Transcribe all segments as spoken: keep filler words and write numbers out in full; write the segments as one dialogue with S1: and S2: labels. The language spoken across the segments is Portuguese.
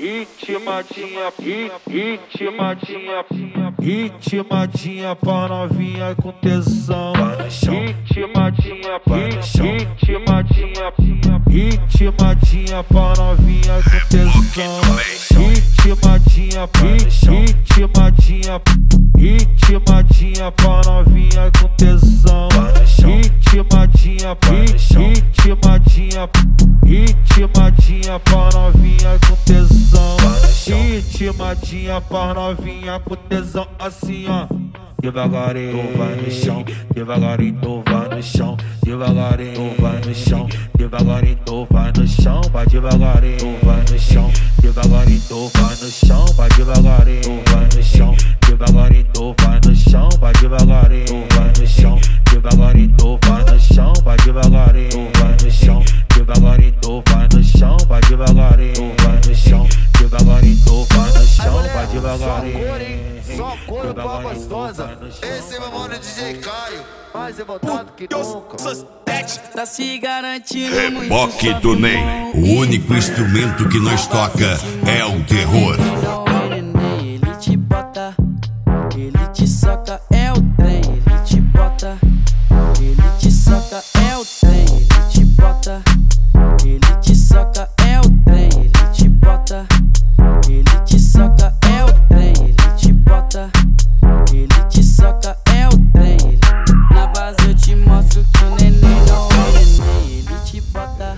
S1: ritmadinha, ritmadinha, ritmadinha pra novinha com tesão. Ritmadinha, ritmadinha, ritmadinha pra novinha com tesão. Ritmadinha, ritmadinha, ritmadinha pra novinha com tesão. Ritmadinha, ritmadinha, ritmadinha pra novinha com tesão. Ritmadinha pra novinha com tesão, assim ó. Devagarinho vai no chão, devagarinho vai no chão, devagarinho vai no chão, devagarinho vai no chão, vai devagarinho vai no chão, devagarinho vai no chão, vai devagarinho vai no chão, devagarinho vai no chão, vai devagarinho vai no chão, devagarinho vai no chão, vai devagarinho vai no chão, devagarinho vai no chão, vai devagarinho vai no chão, devagarinho vai no chão, vai devagarinho.
S2: Só couro com a gostosa. Esse é meu mano D J Caio, mais revoltado que nunca.
S3: Tá se garantindo.
S4: Reboque do Ney, o único instrumento que nós toca é o terror.
S3: Ele te bota, ele te soca, é o trem. Ele te bota, ele te soca, é o trem. Ele te bota, ele te soca, é o trem. Ele te bota, ele te soca, é o trem. Ele te bota, ele te soca, é o trem. Na base eu te mostro que o neném não é neném. Ele te bota.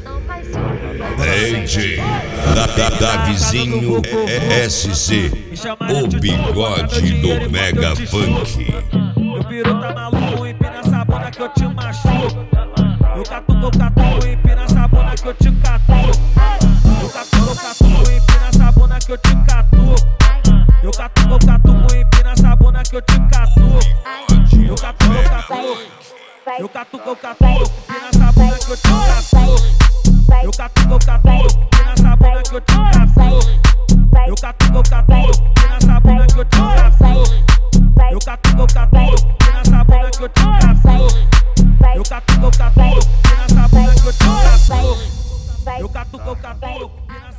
S4: D J da, da, da vizinho S C, o bigode do Mega Funk.
S1: Meu piru tá maluco, empina essa bunda que eu te machuco. Eu catuco, catuco, empina essa bunda que eu te catuco. Eu catuco, catuco, empina essa bunda que eu te catuco. Eu catuco, catuco, empina essa bunda que eu te catuco. Eu catuco, catuco, eu catuco, catuco, empina essa bunda que eu te catuco. Eu catuco, catuco, empina essa bunda que eu te catuco. Eu catuco, catuco, empina essa bunda que eu te catuco. Eu catuco, catuco, empina essa bunda que eu te catuco. Eu catuco, catuco, empina essa bunda que eu te catuco. Eu catuco, catuco,